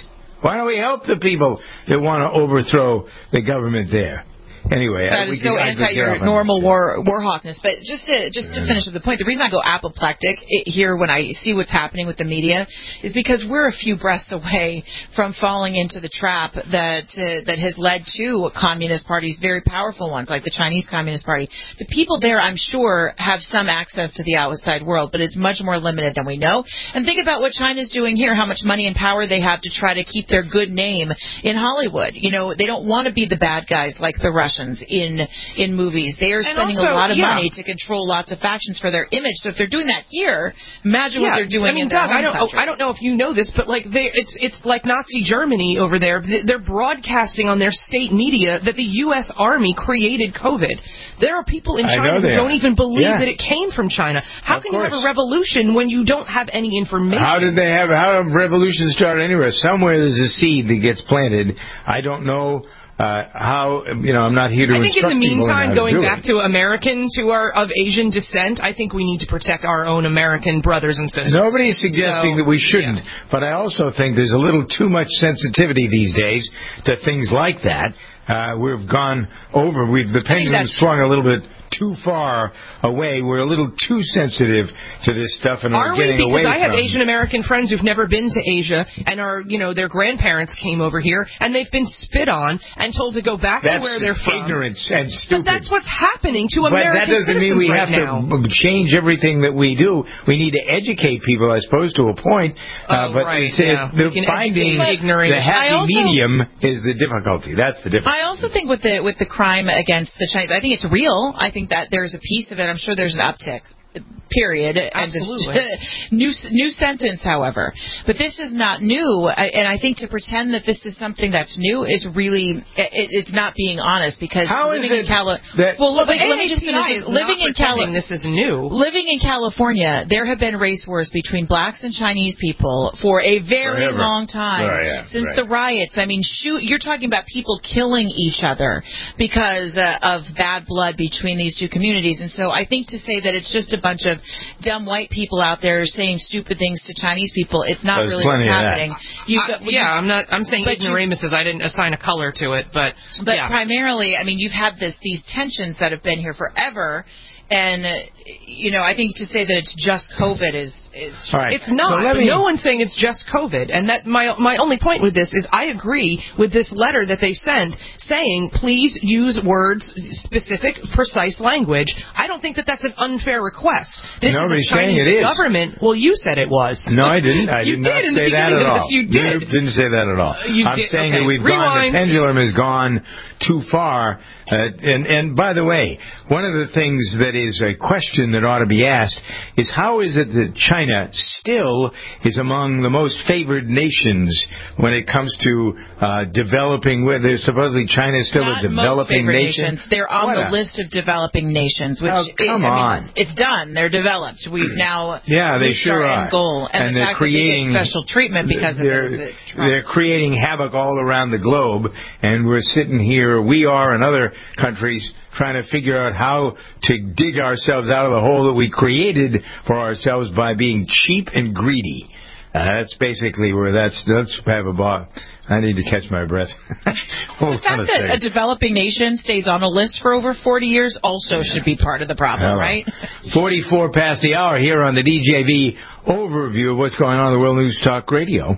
Why don't we help the people that want to overthrow the government there? Anyway, that is so anti your normal war war hawkness. But just to just to finish with the point, the reason I go apoplectic here when I see what's happening with the media is because we're a few breaths away from falling into the trap that uh, that has led to communist parties, very powerful ones like the Chinese Communist Party. The people there, I'm sure, have some access to the outside world, but it's much more limited than we know. And think about what China's doing here, how much money and power they have to try to keep their good name in Hollywood. You know, they don't want to be the bad guys like the Russians in in movies. They are spending also, a lot of yeah. money to control lots of factions for their image. So if they're doing that here, imagine yeah. what they're doing I mean, in their Doug, home I don't, country. I don't know if you know this, but like they, it's it's like Nazi Germany over there. They're broadcasting on their state media that the U S Army created COVID. There are people in China who don't are. even believe yeah. that it came from China. How of can course. you have a revolution when you don't have any information? How did they have? How do revolutions start anywhere? Somewhere there's a seed that gets planted. I don't know. Uh, how, you know, I'm not here to I think in the meantime, in going back it. to Americans who are of Asian descent, I think we need to protect our own American brothers and sisters. Nobody's suggesting so, that we shouldn't, yeah. but I also think there's a little too much sensitivity these days to things like that. Uh, we've gone over, we've the pendulum swung a little bit too far away. We're a little too sensitive to this stuff, and are we're getting we? Because away I have from Asian American friends who've never been to Asia, and are, you know, their grandparents came over here, and they've been spit on and told to go back that's to where they're from. Ignorance and stupid. But that's what's happening to but American that doesn't mean we right have now. to change everything that we do. We need to educate people, I suppose, to a point. Uh, oh, but right, it's, yeah. it's the finding the happy also, medium is the difficulty. That's the difficulty. I also think with the with the crime against the Chinese, I think it's real. I think that there's a piece of it. I'm sure there's an uptick. Period. Absolutely. And new new sentence, however, but this is not new, and I think to pretend that this is something that's new is really it, it's not being honest. Because how living is it in Cali- that well, well let, let me just finish this. Living in California, this is new. Living in California, there have been race wars between blacks and Chinese people for a very Forever. long time oh, yeah, since right. the riots. I mean, shoot, you're talking about people killing each other because uh, of bad blood between these two communities, and so I think to say that it's just a bunch of dumb white people out there saying stupid things to Chinese people, it's not There's really what's plenty of happening. You Uh, got, yeah, you, I'm not. I'm saying but you- ignoramus I didn't assign a color to it, but But yeah. primarily, I mean, you've had this these tensions that have been here forever, and uh, you know, I think to say that it's just COVID is is All right. It's not. So let me- No one's saying it's just COVID, and that my my only point with this is I agree with this letter that they sent saying please use words, specific, precise language. I don't think that that's an unfair request. This Nobody's is a Chinese saying it is. government. Well, you said it was. No, I didn't. I you did not did in say the that at beginning of all. this. You did. Nope, didn't say that at all. You I'm did. saying Okay. that we've Rewind. gone, the pendulum has gone too far. Uh, and, and by the way, one of the things that is a question that ought to be asked is how is it that China still is among the most favored nations when it comes to uh, developing, where there's supposedly China is still Not a developing most favored nation? nations. They're on What the a- list of developing nations. Which Oh, come I mean, on. it's done. They're developed. We've now Yeah, they reached sure our are. end goal, and, And the they're fact that they creating- get special treatment because of they're, it. Is that Trump- they're creating havoc all around the globe, and we're sitting here, we are and other countries, trying to figure out how to dig ourselves out of the hole that we created for ourselves by being cheap and greedy. Uh, that's basically where that's, let's have a bar. I need to catch my breath. Hold the on fact a that a second. developing nation stays on a list for over forty years also should be part of the problem, Hello. right? forty-four past the hour here on the D J V overview of what's going on in the World News Talk Radio.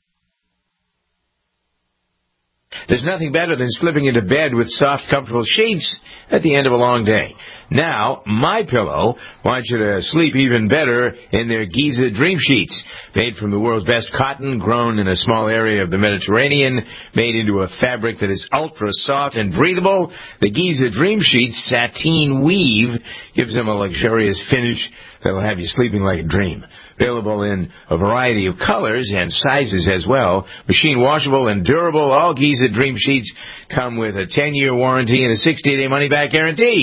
There's nothing better than slipping into bed with soft, comfortable sheets at the end of a long day. Now, MyPillow wants you to sleep even better in their Giza Dream Sheets. Made from the world's best cotton, grown in a small area of the Mediterranean, made into a fabric that is ultra soft and breathable, the Giza Dream Sheets sateen weave gives them a luxurious finish that will have you sleeping like a dream. Available in a variety of colors and sizes as well. Machine washable and durable, all Giza Dream Sheets come with a ten-year warranty and a sixty-day money-back guarantee.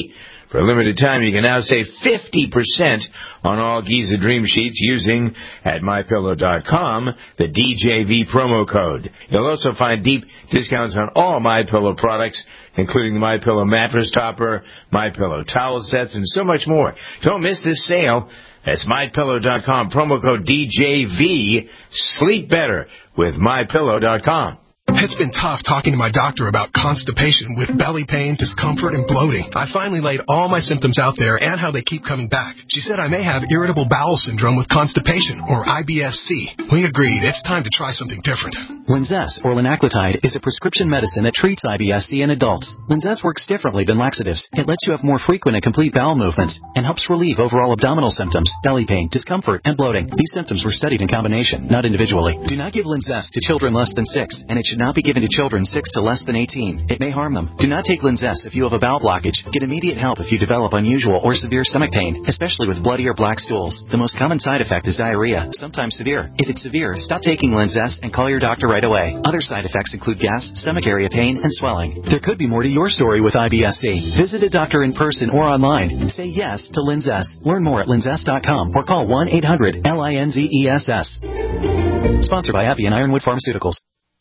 For a limited time, you can now save fifty percent on all Giza Dream Sheets using, at my pillow dot com, the D J V promo code. You'll also find deep discounts on all MyPillow products, including the MyPillow mattress topper, MyPillow towel sets, and so much more. Don't miss this sale. That's my pillow dot com, promo code D J V. Sleep better with my pillow dot com. It's been tough talking to my doctor about constipation with belly pain, discomfort, and bloating. I finally laid all my symptoms out there and how they keep coming back. She said I may have irritable bowel syndrome with constipation, or I B S C. We agreed it's time to try something different. Linzess, or linaclotide, is a prescription medicine that treats I B S C in adults. Linzess works differently than laxatives. It lets you have more frequent and complete bowel movements and helps relieve overall abdominal symptoms, belly pain, discomfort, and bloating. These symptoms were studied in combination, not individually. Do not give Linzess to children less than six, and it should not be given to children six to less than eighteen. It may harm them. Do not take Linzess if you have a bowel blockage. Get immediate help if you develop unusual or severe stomach pain, especially with bloody or black stools. The most common side effect is diarrhea, sometimes severe. If it's severe, stop taking Linzess and call your doctor right away. Other side effects include gas, stomach area pain, and swelling. There could be more to your story with I B S C. Visit a doctor in person or online. Say yes to Linzess. Learn more at linzess dot com or call one eight hundred L I N Z E S S. Sponsored by Abbey and Ironwood Pharmaceuticals.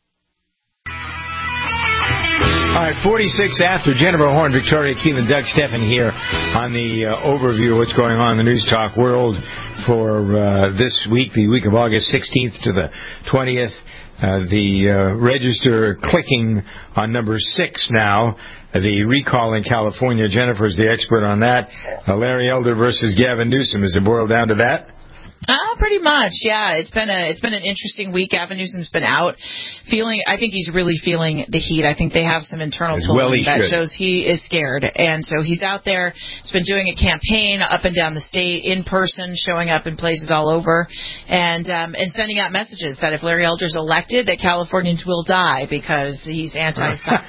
All right, forty-six after. Jennifer Horn, Victoria Keelan, Doug Steffen here on the uh, overview of what's going on in the News Talk world for uh, this week, the week of August sixteenth to the twentieth. Uh, the uh, register clicking on number six now. Uh, the recall in California. Jennifer's the expert on that. Uh, Larry Elder versus Gavin Newsom. Is it boiled down to that? Uh, pretty much, yeah. It's been a it's been an interesting week. Gavin Newsom's been out, feeling. I think he's really feeling the heat. I think they have some internal polling well that should. shows he is scared, and so he's out there. He's been doing a campaign up and down the state, in person, showing up in places all over, and um, and sending out messages that if Larry Elder's elected, that Californians will die because he's anti-stop.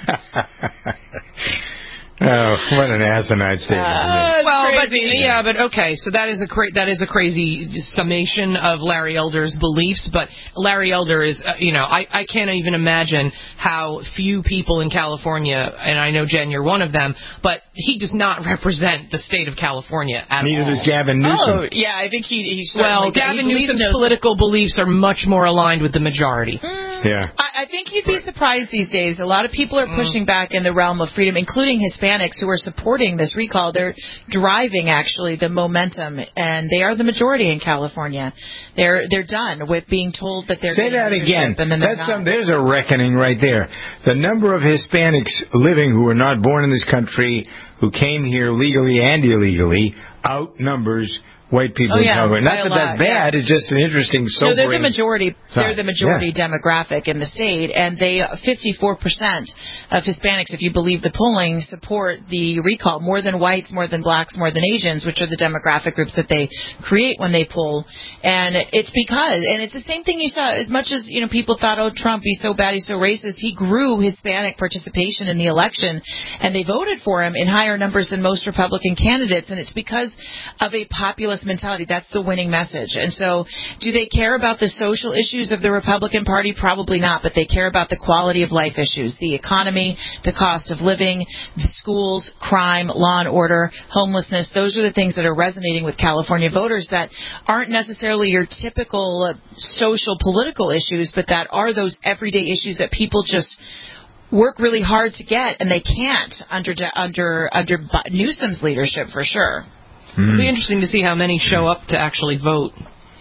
Oh, what an asinine statement! Uh, well, but yeah, but okay. So that is a cra- that is a crazy summation of Larry Elder's beliefs. But Larry Elder is, uh, you know, I, I can't even imagine how few people in California, and I know Jen, you're one of them, but he does not represent the state of California at Neither all. does Gavin Newsom. Oh, yeah, I think he. he well, Gavin he Newsom's knows. political beliefs are much more aligned with the majority. Mm, yeah, I, I think you'd be surprised these days. A lot of people are pushing mm. back in the realm of freedom, including Hispanics. Hispanics who are supporting this recall. They're driving, actually, the momentum, and they are the majority in California. They're they're done with being told that they're Say that again. And then That's some, there's a reckoning right there. The number of Hispanics living who were not born in this country, who came here legally and illegally, outnumbers white people oh, in yeah, California. Not that lot, that's bad. Yeah. It's just an interesting, sobering... No, they're the majority. They're the majority yeah. demographic in the state, and they fifty-four percent of Hispanics, if you believe the polling, support the recall. More than whites, more than blacks, more than Asians, which are the demographic groups that they create when they poll. And it's because, and it's the same thing you saw. As much as you know, people thought, "Oh, Trump, he's so bad, he's so racist." He grew Hispanic participation in the election, and they voted for him in higher numbers than most Republican candidates. And it's because of a populist mentality. That's the winning message. And so, do they care about the social issues of the Republican Party? Probably not, but they care about the quality of life issues, the economy, the cost of living, the schools, crime, law and order, homelessness. Those are the things that are resonating with California voters that aren't necessarily your typical social political issues, but that are those everyday issues that people just work really hard to get, and they can't under under under Newsom's leadership for sure. It'll be interesting to see how many show up to actually vote.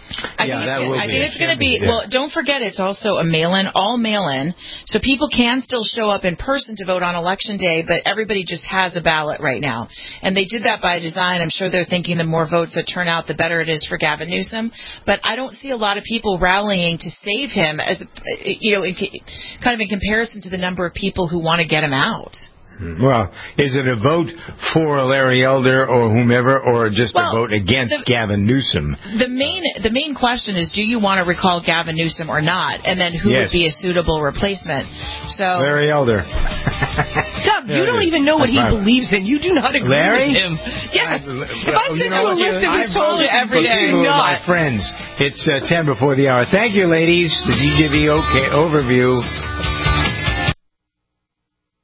I yeah, think that it's, will I be think it's going to be, yeah. well, don't forget it's also a mail-in, all mail-in, so people can still show up in person to vote on Election Day, but everybody just has a ballot right now. And they did that by design. I'm sure they're thinking the more votes that turn out, the better it is for Gavin Newsom. But I don't see a lot of people rallying to save him, as you know, in, kind of in comparison to the number of people who want to get him out. Well, is it a vote for Larry Elder or whomever, or just well, a vote against the, Gavin Newsom? The main the main question is, do you want to recall Gavin Newsom or not? And then who yes. would be a suitable replacement? So Larry Elder. Doug, you don't even know what he believes in. You do not agree Larry? with him. Yes. Well, if I sent you, you know, a list of his told you every day. Two of my friends. It's uh, ten before the hour. Thank you, ladies. The D J V OK overview.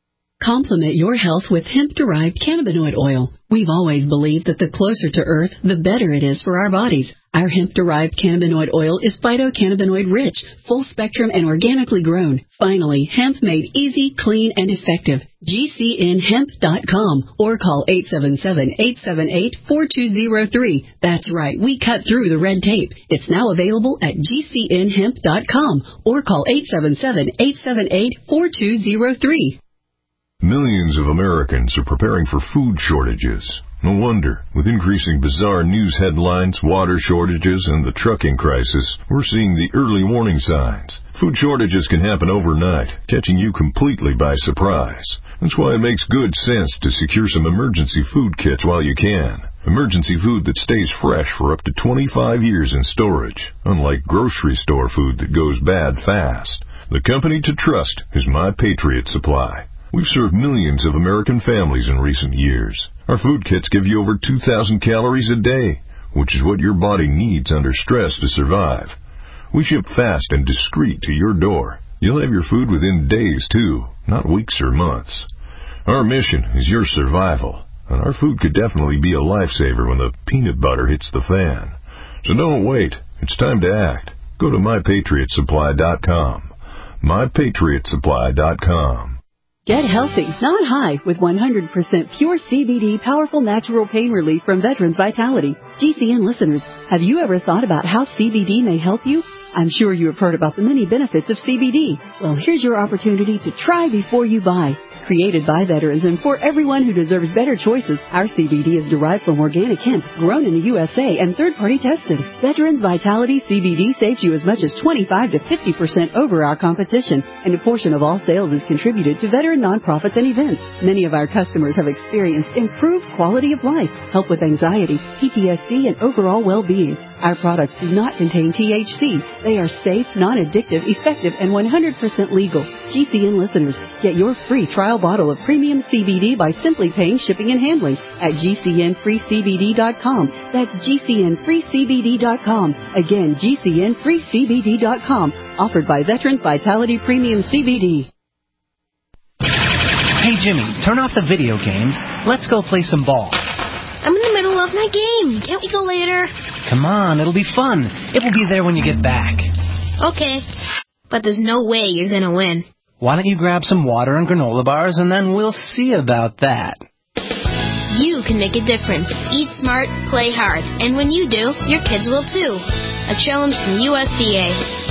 Complement your health with hemp-derived cannabinoid oil. We've always believed that the closer to Earth, the better it is for our bodies. Our hemp-derived cannabinoid oil is phytocannabinoid-rich, full-spectrum, and organically grown. Finally, hemp made easy, clean, and effective. G C N hemp dot com or call eight seven seven, eight seven eight, four two zero three. That's right, we cut through the red tape. It's now available at G C N hemp dot com or call eight seven seven, eight seven eight, four two zero three. Millions of Americans are preparing for food shortages. No wonder. With increasing bizarre news headlines, water shortages, and the trucking crisis, we're seeing the early warning signs. Food shortages can happen overnight, catching you completely by surprise. That's why it makes good sense to secure some emergency food kits while you can. Emergency food that stays fresh for up to twenty-five years in storage, unlike grocery store food that goes bad fast. The company to trust is My Patriot Supply. We've served millions of American families in recent years. Our food kits give you over two thousand calories a day, which is what your body needs under stress to survive. We ship fast and discreet to your door. You'll have your food within days, too, not weeks or months. Our mission is your survival, and our food could definitely be a lifesaver when the peanut butter hits the fan. So don't wait. It's time to act. Go to my patriot supply dot com. my patriot supply dot com. Get healthy, not high, with one hundred percent pure C B D powerful natural pain relief from Veterans Vitality. G C N listeners, have you ever thought about how C B D may help you? I'm sure you have heard about the many benefits of C B D. Well, here's your opportunity to try before you buy. Created by veterans and for everyone who deserves better choices, our C B D is derived from organic hemp, grown in the U S A and third-party tested. Veterans Vitality C B D saves you as much as twenty-five to fifty percent over our competition, and a portion of all sales is contributed to veteran nonprofits and events. Many of our customers have experienced improved quality of life, help with anxiety, P T S D, and overall well-being. Our products do not contain T H C. They are safe, non-addictive, effective, and one hundred percent legal. G C N listeners, get your free trial bottle of premium C B D by simply paying shipping and handling at G C N free C B D dot com. That's G C N free C B D dot com. Again, G C N free C B D dot com. Offered by Veterans Vitality Premium C B D. Hey, Jimmy, turn off the video games. Let's go play some ball. I'm in the middle of my game. Can't we go later? Come on, it'll be fun. It will be there when you get back. Okay, but there's no way you're going to win. Why don't you grab some water and granola bars, and then we'll see about that. You can make a difference. Eat smart, play hard. And when you do, your kids will too. A challenge from U S D A.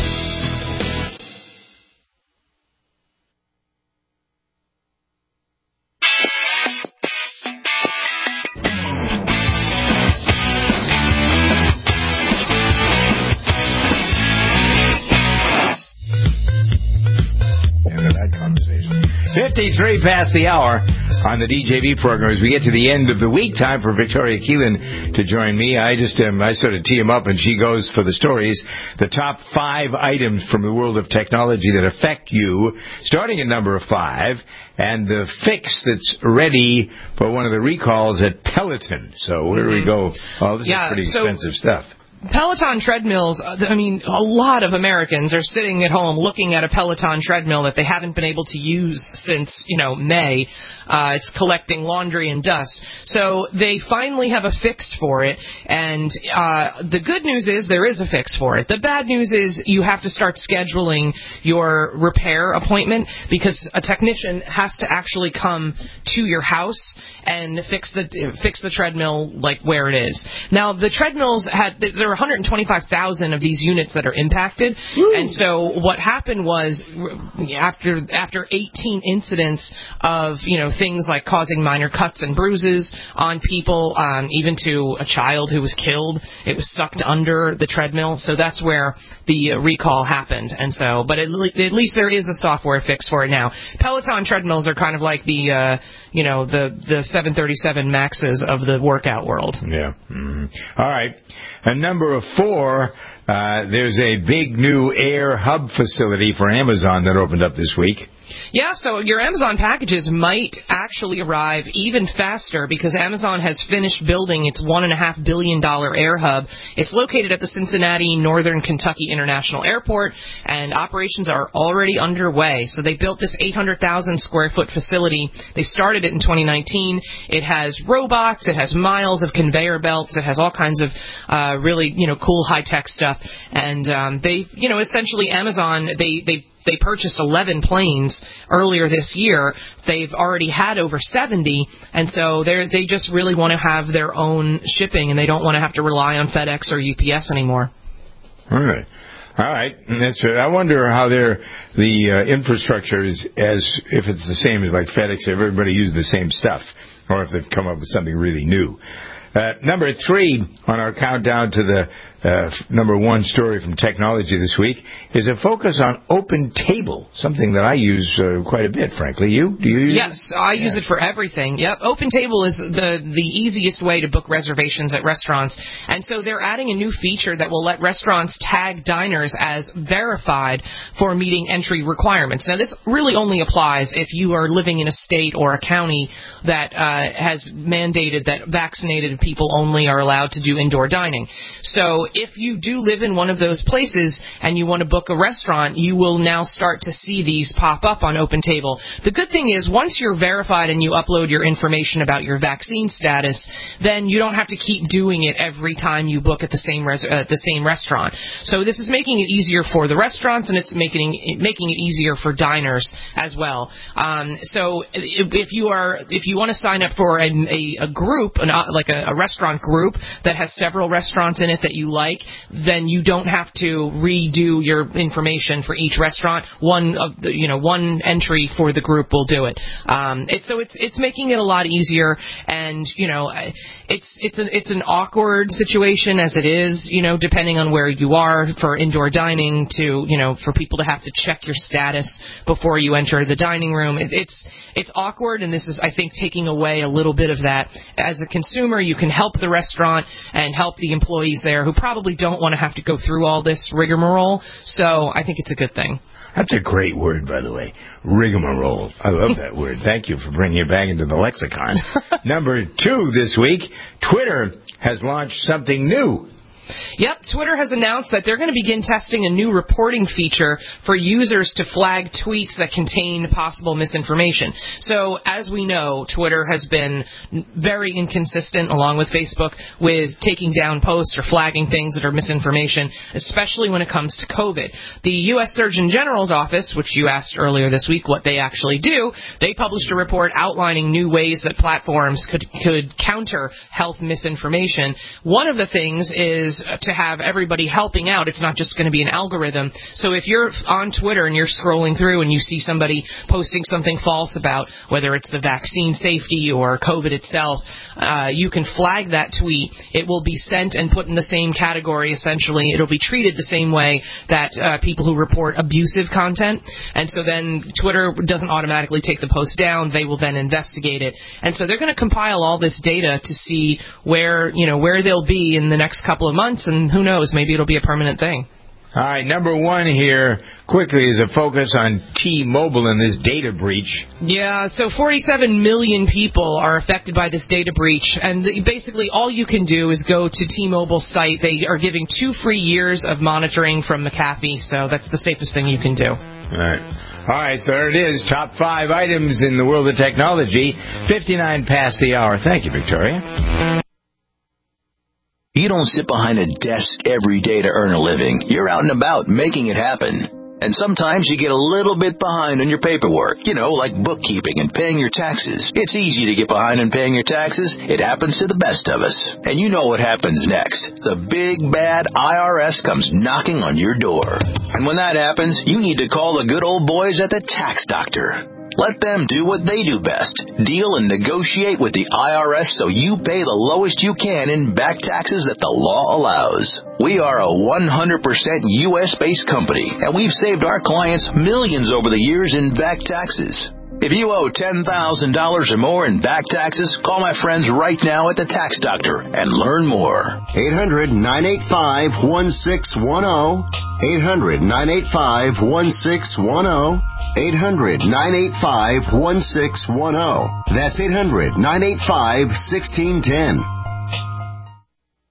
fifty-three past the hour on the D J V program. As we get to the end of the week, time for Victoria Keelan to join me. I just um, I sort of tee him up, and she goes for the stories. The top five items from the world of technology that affect you, starting at number five, and the fix that's ready for one of the recalls at Peloton. So where do we go? Oh, this yeah, is pretty so- expensive stuff. Peloton treadmills, I mean, a lot of Americans are sitting at home looking at a Peloton treadmill that they haven't been able to use since, you know, May. Uh, it's collecting laundry and dust. So they finally have a fix for it, and uh, the good news is there is a fix for it. The bad news is you have to start scheduling your repair appointment because a technician has to actually come to your house and fix the fix the treadmill like where it is. Now, the treadmills had, there are one hundred twenty-five thousand of these units that are impacted, Woo. And so what happened was after after eighteen incidents of, you know, things like causing minor cuts and bruises on people, um, even to a child who was killed, it was sucked under the treadmill. So that's where the uh, recall happened. And so, but at, le- at least there is a software fix for it now. Peloton treadmills are kind of like the, uh, you know, the the seven thirty-seven Maxes of the workout world. Yeah. Mm-hmm. All right. And number four, Uh, there's a big new air hub facility for Amazon that opened up this week. Yeah, so your Amazon packages might actually arrive even faster because Amazon has finished building its one point five billion dollars air hub. It's located at the Cincinnati Northern Kentucky International Airport, and operations are already underway. So they built this eight hundred thousand square foot facility. They started it in twenty nineteen. It has robots. It has miles of conveyor belts. It has all kinds of uh, really, you know, cool high-tech stuff. And um, they, you know, essentially Amazon, they, they They purchased eleven planes earlier this year. They've already had over seventy, and so they they just really want to have their own shipping, and they don't want to have to rely on FedEx or U P S anymore. All right. All right. That's right. I wonder how their the uh, infrastructure is, as if it's the same as like FedEx, if everybody uses the same stuff, or if they've come up with something really new. Uh, number three on our countdown to the uh, number one story from technology this week is a focus on Open Table, something that I use uh, quite a bit, frankly. You? Do you use yes, it? Yes, I use yeah. it for everything. Yep, Open Table is the, the easiest way to book reservations at restaurants. And so they're adding a new feature that will let restaurants tag diners as verified for meeting entry requirements. Now, this really only applies if you are living in a state or a county that uh, has mandated that vaccinated people only are allowed to do indoor dining. So if you do live in one of those places and you want to book a restaurant, you will now start to see these pop up on Open Table. The good thing is once you're verified and you upload your information about your vaccine status, then you don't have to keep doing it every time you book at the same res- uh, the same restaurant. So this is making it easier for the restaurants, and it's making it, making it easier for diners as well. Um, so if, if you are if you want to sign up for a, a, a group, an, like a, a restaurant group that has several restaurants in it that you like, then you don't have to redo your information for each restaurant. One of the, you know, one entry for the group will do it. Um, it's so it's it's making it a lot easier, and you know, it's it's an it's an awkward situation as it is, you know, depending on where you are for indoor dining. To you know, for people to have to check your status before you enter the dining room, it, it's it's awkward, and this is, I think, taking away a little bit of that. As a consumer, you can help the restaurant and help the employees there who probably don't want to have to go through all this rigmarole. So I think it's a good thing. That's a great word, by the way. Rigmarole. I love that word. Thank you for bringing it back into the lexicon. Number two this week, Twitter has launched something new. Yep, Twitter has announced that they're going to begin testing a new reporting feature for users to flag tweets that contain possible misinformation. So, as we know, Twitter has been very inconsistent, along with Facebook, with taking down posts or flagging things that are misinformation, especially when it comes to COVID. The U S Surgeon General's office, which you asked earlier this week what they actually do, they published a report outlining new ways that platforms could, could counter health misinformation. One of the things is to have everybody helping out. It's not just going to be an algorithm. So if you're on Twitter and you're scrolling through and you see somebody posting something false about whether it's the vaccine safety or COVID itself, uh, you can flag that tweet. It will be sent and put in the same category, essentially. It'll be treated the same way that uh, people who report abusive content. And so then Twitter doesn't automatically take the post down. They will then investigate it. And so they're going to compile all this data to see where, you know, where they'll be in the next couple of months, and who knows, maybe it'll be a permanent thing. All right, number one here, quickly, is a focus on T-Mobile and this data breach. Yeah, so forty-seven million people are affected by this data breach, and the, basically all you can do is go to T-Mobile's site. They are giving two free years of monitoring from McAfee, so that's the safest thing you can do. All right. All right, so there it is, top five items in the world of technology, fifty-nine past the hour. Thank you, Victoria. You don't sit behind a desk every day to earn a living. You're out and about making it happen. And sometimes you get a little bit behind on your paperwork, you know, like bookkeeping and paying your taxes. It's easy to get behind on paying your taxes. It happens to the best of us. And you know what happens next. The big, bad I R S comes knocking on your door. And when that happens, you need to call the good old boys at the Tax Doctor. Let them do what they do best. Deal and negotiate with the I R S so you pay the lowest you can in back taxes that the law allows. We are a one hundred percent U S based company, and we've saved our clients millions over the years in back taxes. If you owe ten thousand dollars or more in back taxes, call my friends right now at the Tax Doctor and learn more. eight hundred, nine eight five, one six one zero. eight hundred, nine eight five, one six one zero. eight hundred, nine eight five, one six one zero. That's eight hundred, nine eight five, one six one zero.